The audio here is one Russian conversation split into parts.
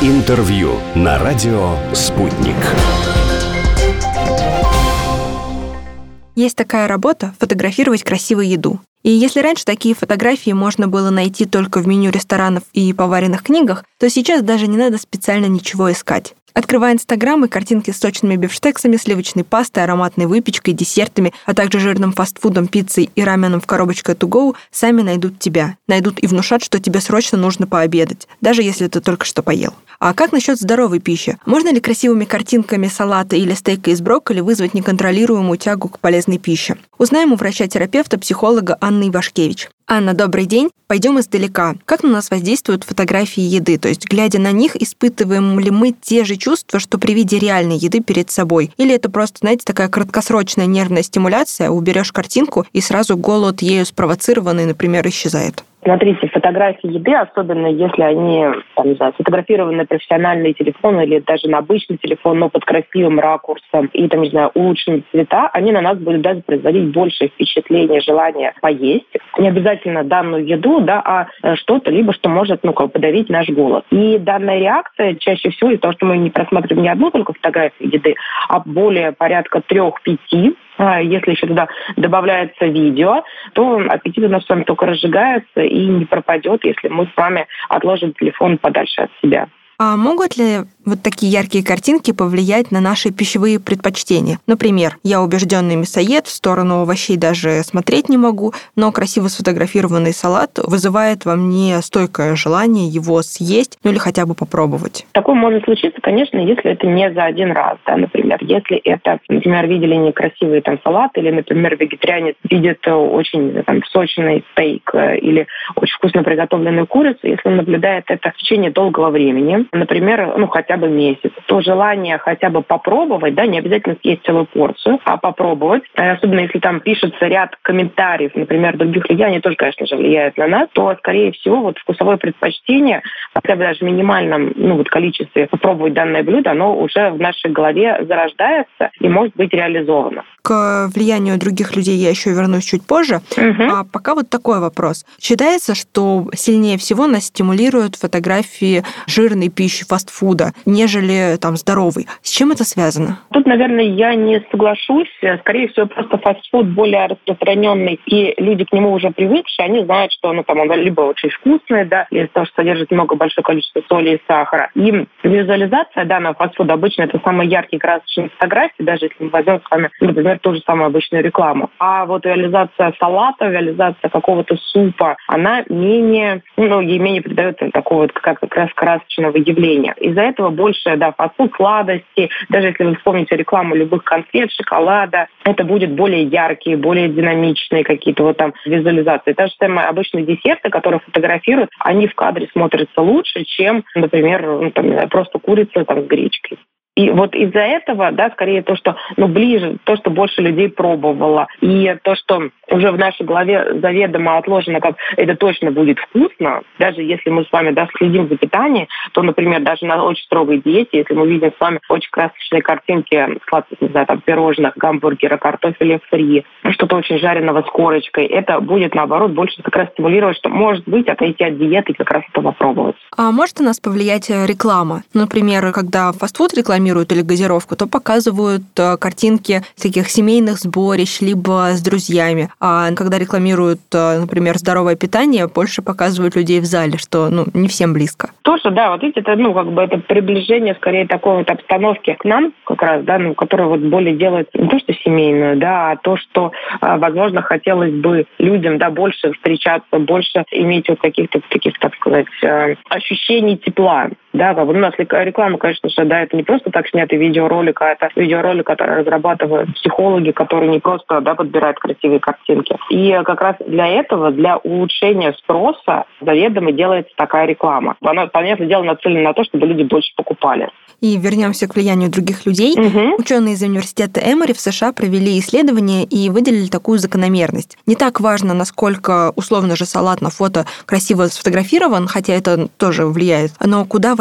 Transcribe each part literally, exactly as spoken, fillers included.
Интервью на радио «Спутник». Есть такая работа — фотографировать красивую еду. И если раньше такие фотографии можно было найти только в меню ресторанов и поваренных книгах, то сейчас даже не надо специально ничего искать. Открывая Инстаграм, и картинки с сочными бифштексами, сливочной пастой, ароматной выпечкой, десертами, а также жирным фастфудом, пиццей и раменом в коробочке to go сами найдут тебя. Найдут и внушат, что тебе срочно нужно пообедать, даже если ты только что поел. А как насчет здоровой пищи? Можно ли красивыми картинками салата или стейка из брокколи вызвать неконтролируемую тягу к полезной пище? Узнаем у врача-терапевта, психолога Анны Ивашкевич. Анна, добрый день. Пойдем издалека. Как на нас воздействуют фотографии еды? То есть, глядя на них, испытываем ли мы те же чувства, что при виде реальной еды перед собой? Или это просто, знаете, такая краткосрочная нервная стимуляция, уберешь картинку, и сразу голод ею спровоцированный, например, исчезает? Смотрите, фотографии еды, особенно если они, там, не знаю, сфотографированы на профессиональный телефон или даже на обычный телефон, но под красивым ракурсом и, там, не знаю, улучшенные цвета, они на нас будут даже производить большее впечатление, желание поесть. Не обязательно данную еду, да, а что-то, либо что может, ну, как бы подавить наш голод. И данная реакция чаще всего из-за того, что мы не просматриваем не одну только фотографию еды, а более порядка трех-пяти. Если еще туда добавляется видео, то аппетит у нас с вами только разжигается и не пропадет, если мы с вами отложим телефон подальше от себя. А могут ли вот такие яркие картинки повлиять на наши пищевые предпочтения? Например, я убежденный мясоед, в сторону овощей даже смотреть не могу, но красиво сфотографированный салат вызывает во мне стойкое желание его съесть, ну или хотя бы попробовать. Такое может случиться, конечно, если это не за один раз. Да, например, если это, например, видели некрасивый там салат, или, например, вегетарианец видит очень там, сочный стейк или очень вкусно приготовленную курицу, если он наблюдает это в течение долгого времени, например, ну хотя бы месяц, то желание хотя бы попробовать, да, не обязательно съесть целую порцию, а попробовать, особенно если там пишется ряд комментариев, например, других людей, они тоже, конечно же, влияют на нас, то, скорее всего, вот вкусовое предпочтение, хотя бы даже в минимальном, ну, вот количестве попробовать данное блюдо, оно уже в нашей голове зарождается и может быть реализовано. К влиянию других людей я еще вернусь чуть позже. Угу. А пока вот такой вопрос. Считается, что сильнее всего нас стимулируют фотографии жирной пищи, фастфуда, нежели там здоровой. С чем это связано? Тут, наверное, я не соглашусь. Скорее всего, просто фастфуд более распространенный, и люди к нему уже привыкшие, они знают, что ну, там, он либо очень вкусный, да, или то, что содержит много большое количество соли и сахара. И визуализация данного фастфуда обычно это самые яркие красочные фотографии, даже если мы возьмем с вами, например, ту же самую обычную рекламу. А вот реализация салата, реализация какого-то супа, она менее, ну, ей менее придает такого вот как, как раз красочного явления. Из-за этого больше, да, фастфуд, сладости, даже если вы вспомните рекламу любых конфет, шоколада, это будет более яркие, более динамичные какие-то вот там визуализации. Та же самая обычные десерты, которые фотографируют, они в кадре смотрятся лучше, чем, например, ну, там, просто курица там, с гречкой. И вот из-за этого, да, скорее то, что ну, ближе, то, что больше людей пробовало, и то, что уже в нашей голове заведомо отложено, как это точно будет вкусно, даже если мы с вами да, следим за питанием, то, например, даже на очень строгой диете, если мы видим с вами очень красочные картинки сладких, не знаю, там, пирожных, гамбургера, картофеля фри, что-то очень жареного с корочкой, это будет, наоборот, больше как раз стимулировать, что, может быть, отойти от диеты и как раз это попробовать. А может у нас повлиять реклама? Например, когда фастфуд рекламирует или газировку, то показывают картинки таких семейных сборищ, либо с друзьями. А когда рекламируют, например, здоровое питание, больше показывают людей в зале, что ну, не всем близко. Тоже, да, вот видите, это, ну, как бы это приближение скорее такой вот обстановки к нам, как раз, да, ну, которая вот более делает не то, что семейную, да, а то, что, возможно, хотелось бы людям, да, больше встречаться, больше иметь вот каких-то таких, так сказать, ощущений тепла. Да, как бы у нас реклама, конечно же, да, это не просто так снятый видеоролик, а это видеоролик, который разрабатывают психологи, которые не просто да, подбирают красивые картинки. И как раз для этого, для улучшения спроса заведомо делается такая реклама. Она, понятное дело, нацелена на то, чтобы люди больше покупали. И вернемся к влиянию других людей. Угу. Ученые из университета Эмори в США провели исследование и выделили такую закономерность. Не так важно, насколько условно же салат на фото красиво сфотографирован, хотя это тоже влияет, но куда важнее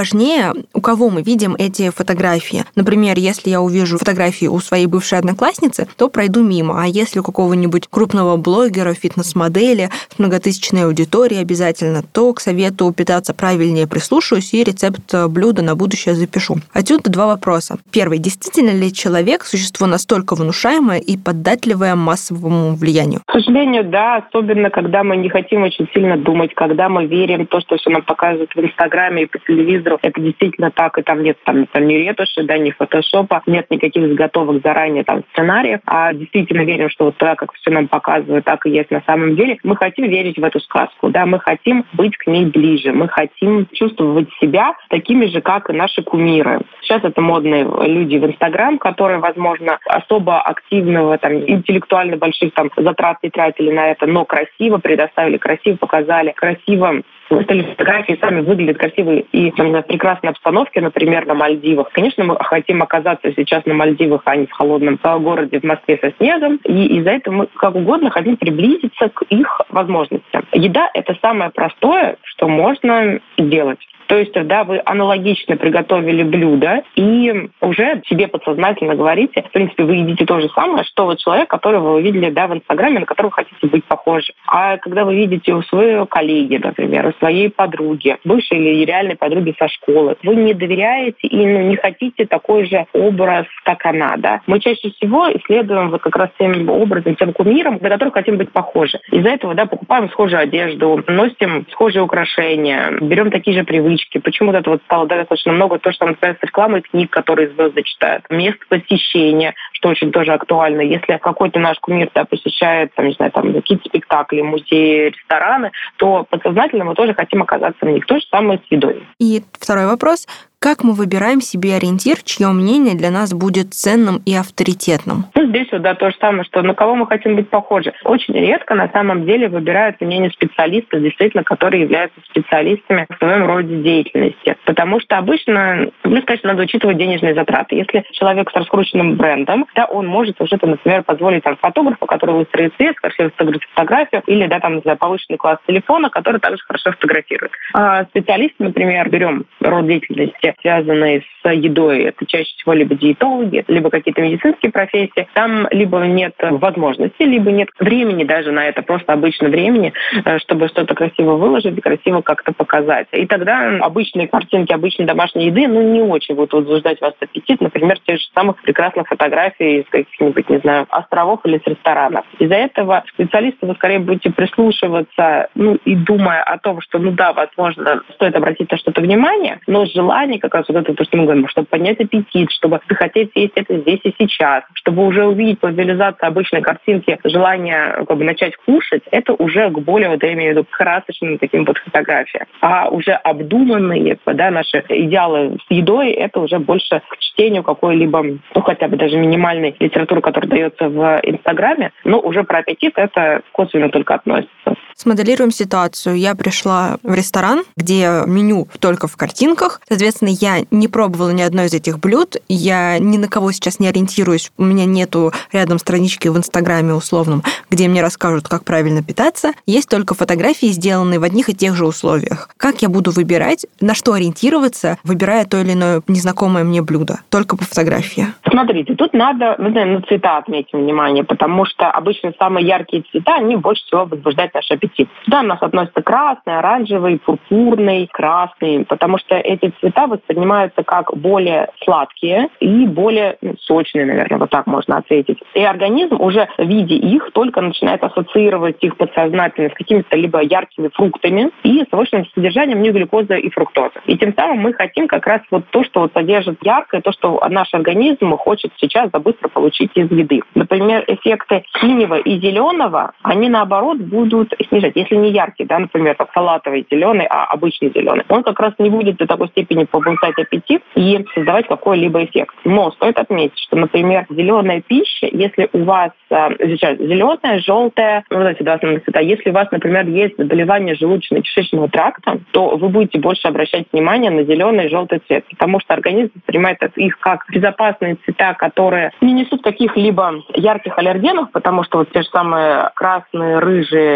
важнее, у кого мы видим эти фотографии? Например, если я увижу фотографии у своей бывшей одноклассницы, то пройду мимо. А если у какого-нибудь крупного блогера, фитнес-модели с многотысячной аудиторией обязательно, то к совету питаться правильнее прислушаюсь и рецепт блюда на будущее запишу. Отсюда два вопроса. Первый. Действительно ли человек – существо настолько внушаемое и податливое массовому влиянию? К сожалению, да, особенно когда мы не хотим очень сильно думать, когда мы верим в то, что все нам показывают в Инстаграме и по телевизору, это действительно так, и там нет там, там ни ретуши, да, ни фотошопа, нет никаких заготовок заранее там сценариев, а действительно верим, что вот так, как все нам показывают, так и есть на самом деле. Мы хотим верить в эту сказку, да, мы хотим быть к ней ближе, мы хотим чувствовать себя такими же, как и наши кумиры. Сейчас это модные люди в Инстаграм, которые, возможно, особо активного, там, интеллектуально больших там затрат не тратили на это, но красиво предоставили, красиво показали, красиво выставили фотографии, сами выглядят красиво и там, в прекрасной обстановке, например, на Мальдивах. Конечно, мы хотим оказаться сейчас на Мальдивах, а не в холодном городе в Москве со снегом, и из-за этого мы как угодно хотим приблизиться к их возможностям. Еда – это самое простое, что можно делать. То есть, да, вы аналогично приготовили блюдо и уже себе подсознательно говорите, в принципе, вы едите то же самое, что вот человек, которого вы видели, да, в Инстаграме, на которого хотите быть похожи. А когда вы видите у своего коллеги, например, у своей подруги, бывшей или реальной подруги со школы, вы не доверяете и ну, не хотите такой же образ, как она, да. Мы чаще всего исследуем вот как раз тем образом, тем кумиром, на которых хотим быть похожи. Из-за этого, да, покупаем схожую одежду, носим схожие украшения, берем такие же привычки. Почему-то это вот стало да, достаточно много, то, что, например, с рекламой книг, которые звезды читают, мест посещения, что очень тоже актуально. Если какой-то наш кумир да, посещает, там, не знаю, там, какие-то спектакли, музеи, рестораны, то подсознательно мы тоже хотим оказаться в них. То же самое с едой. И второй вопрос. Как мы выбираем себе ориентир, чье мнение для нас будет ценным и авторитетным? Ну, здесь вот, да, то же самое, что на кого мы хотим быть похожи. Очень редко, на самом деле, выбирают мнение специалистов, действительно, которые являются специалистами в своем роде деятельности. Потому что обычно, ну, конечно, надо учитывать денежные затраты. Если человек с раскрученным брендом, да, он может уже, например, позволить там, фотографу, который выстроит свет, красиво сфотографирует фотографию, или, да, там, за повышенный класс телефона, который также хорошо фотографирует. А специалисты, например, берем род деятельности, связанные с едой, это чаще всего либо диетологи, либо какие-то медицинские профессии. Там либо нет возможности, либо нет времени даже на это, просто обычно времени, чтобы что-то красиво выложить, красиво как-то показать. И тогда обычные картинки, обычной домашней еды, ну, не очень будут возбуждать вас аппетит, например, тех же самых прекрасных фотографий из каких-нибудь, не знаю, островов или с ресторанов. Из-за этого специалисты вы скорее будете прислушиваться, ну, и думая о том, что, ну да, возможно, стоит обратить на что-то внимание, но желание как раз вот это то, что мы говорим, чтобы поднять аппетит, чтобы захотеть есть это здесь и сейчас, чтобы уже увидеть по визуализации обычной картинки желание как бы начать кушать, это уже к более, вот я имею в виду, красочным таким вот фотографиям. А уже обдуманные, да, наши идеалы с едой, это уже больше к чтению какой-либо, ну, хотя бы даже минимальной литературы, которая дается в Инстаграме, но уже про аппетит это косвенно только относится. Смоделируем ситуацию. Я пришла в ресторан, где меню только в картинках. Соответственно, я не пробовала ни одно из этих блюд. Я ни на кого сейчас не ориентируюсь. У меня нету рядом странички в Инстаграме условном, где мне расскажут, как правильно питаться. Есть только фотографии, сделанные в одних и тех же условиях. Как я буду выбирать, на что ориентироваться, выбирая то или иное незнакомое мне блюдо? Только по фотографии. Смотрите, тут надо ну, на цвета отметить внимание, потому что обычно самые яркие цвета, они больше всего возбуждают наш аппетит. Сюда у нас относятся красный, оранжевый, пурпурный, красный, потому что эти цвета воспринимаются как более сладкие и более ну, сочные, наверное, вот так можно ответить. И организм уже, видя их, только начинает ассоциировать их подсознательно с какими-то либо яркими фруктами и с повышенным содержанием глюкозы и фруктозы. И тем самым мы хотим как раз вот то, что вот содержит яркое, то, что наш организм хочет сейчас быстро получить из еды. Например, эффекты синего и зеленого, они наоборот будут снижать. Если не яркий, да, например, как салатовый зеленый, а обычный зеленый, он как раз не будет до такой степени побуждать аппетит и создавать какой-либо эффект. Но стоит отметить, что, например, зеленая пища, если у вас сейчас зеленая, желтая, ну, вот эти два основных цвета, если у вас, например, есть заболевание желудочно-кишечного тракта, то вы будете больше обращать внимание на зеленый и желтый цвет, потому что организм воспринимает их как безопасные цвета, которые не несут каких-либо ярких аллергенов, потому что вот те же самые красные, рыжие и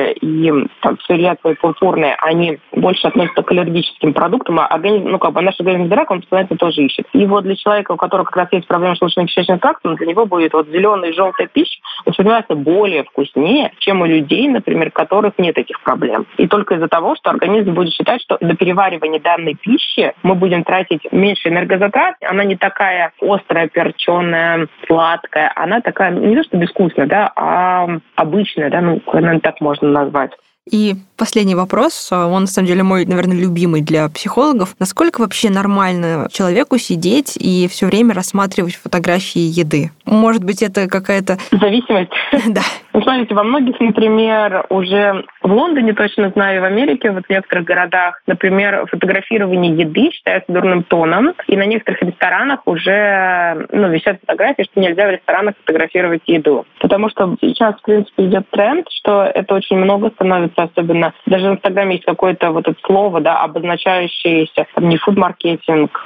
и там, сырьятые, пурпурные, они больше относятся к аллергическим продуктам, а организм, ну, как бы наш организм рак, он постоянно тоже ищет. И вот для человека, у которого как раз есть проблемы с желудочно-кишечным трактом, для него будет вот зеленая и желтая пища восприниматься более вкуснее, чем у людей, например, у которых нет этих проблем. И только из-за того, что организм будет считать, что до переваривания данной пищи мы будем тратить меньше энергозатрат, она не такая острая, перченая, сладкая, она такая, не то что безвкусная, да, а обычная, да, ну, наверное, так можно назвать. И последний вопрос, он, на самом деле, мой, наверное, любимый для психологов. Насколько вообще нормально человеку сидеть и все время рассматривать фотографии еды? Может быть, это какая-то... Зависимость? Да. Ну, смотрите, во многих, например, уже в Лондоне, точно знаю, в Америке, вот в некоторых городах, например, фотографирование еды считается дурным тоном, и на некоторых ресторанах уже ну, висят фотографии, что нельзя в ресторанах фотографировать еду. Потому что сейчас, в принципе, идет тренд, что это очень много становится, особенно даже в Инстаграме есть какое-то вот это слово, да, обозначающееся там, не фуд-маркетинг,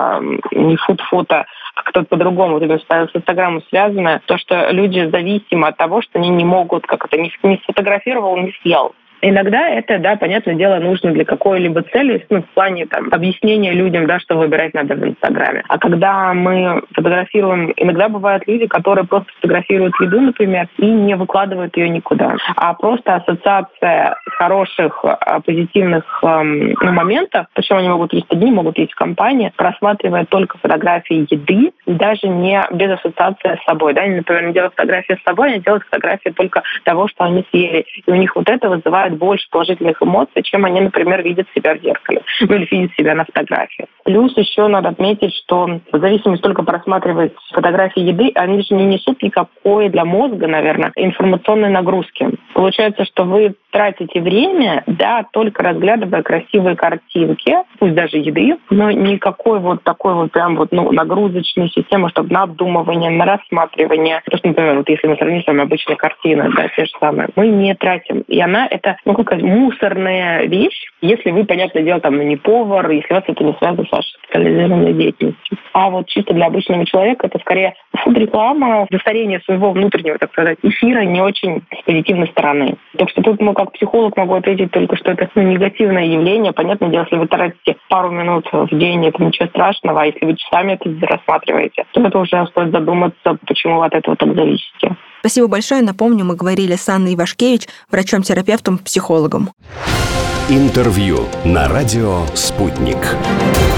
не фуд-фото, а кто-то по-другому, вот это с Инстаграмом связано, то, что люди зависимы от того, что они не могут, как это, не, не сфотографировал, не съел. Иногда это, да, понятное дело, нужно для какой-либо цели, ну, в плане там, объяснения людям, да, что выбирать надо в Инстаграме. А когда мы фотографируем, иногда бывают люди, которые просто фотографируют еду, например, и не выкладывают ее никуда. А просто ассоциация хороших, позитивных ну, моментов, причем они могут есть одни, могут есть в компании, просматривая только фотографии еды, даже не без ассоциации с собой. Да? Они, например, не делают фотографии с собой, они делают фотографии только того, что они съели. И у них вот это вызывает больше положительных эмоций, чем они, например, видят себя в зеркале, ну или видят себя на фотографии. Плюс еще надо отметить, что в зависимости только просматривать фотографии еды, они же не несут никакой для мозга, наверное, информационной нагрузки. Получается, что вы тратите время, да, только разглядывая красивые картинки, пусть даже еды, но никакой вот такой вот прям вот, ну, нагрузочной системы, чтобы на обдумывание, на рассматривание. То, что, например, вот если мы сравним с вами обычные картины, да, те же самые, мы не тратим. И она, это, ну, какая мусорная вещь, если вы, понятное дело, там, ну, не повар, если у вас это не связано с вашей специализированной деятельностью. А вот чисто для обычного человека это скорее фуд-реклама, засорение своего внутреннего, так сказать, эфира не очень с позитивной стороны. Так что тут мы как психолог могу ответить только, что это ну, негативное явление. Понятное дело, если вы тратите пару минут в день, это ничего страшного, а если вы часами это рассматриваете, то это уже стоит задуматься, почему вы от этого так зависите. Спасибо большое. Напомню, мы говорили с Анной Ивашкевич, врачом-терапевтом, психологом. Интервью на радио «Спутник».